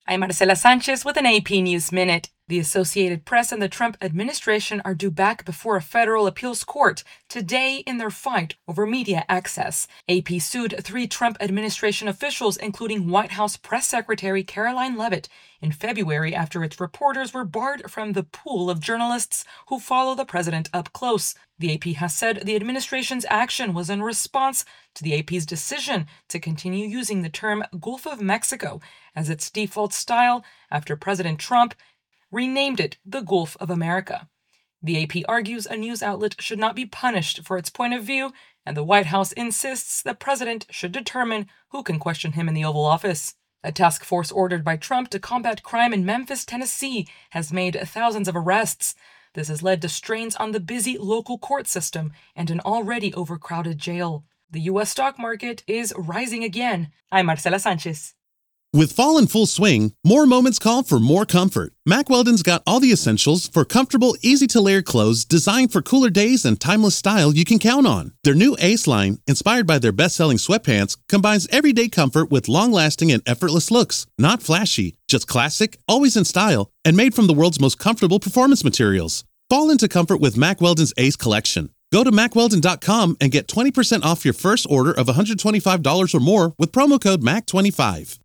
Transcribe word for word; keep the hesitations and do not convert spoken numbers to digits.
I'm Marcela Sanchez with an A P News Minute. The Associated Press and the Trump administration are due back before a federal appeals court today in their fight over media access. A P sued three Trump administration officials, including White House Press Secretary Caroline Leavitt, in February after its reporters were barred from the pool of journalists who follow the president up close. The A P has said the administration's action was in response to the A P's decision to continue using the term Gulf of Mexico as its default style after President Trump renamed it the Gulf of America. The A P argues a news outlet should not be punished for its point of view, and the White House insists the president should determine who can question him in the Oval Office. A task force ordered by Trump to combat crime in Memphis, Tennessee, has made thousands of arrests. This has led to strains on the busy local court system and an already overcrowded jail. The U S stock market is rising again. I'm Marcela Sanchez. With fall in full swing, more moments call for more comfort. Mack Weldon's got all the essentials for comfortable, easy-to-layer clothes designed for cooler days and timeless style you can count on. Their new Ace line, inspired by their best-selling sweatpants, combines everyday comfort with long-lasting and effortless looks. Not flashy, just classic, always in style, and made from the world's most comfortable performance materials. Fall into comfort with Mack Weldon's Ace collection. Go to mack weldon dot com and get twenty percent off your first order of one hundred twenty-five dollars or more with promo code M A C twenty-five.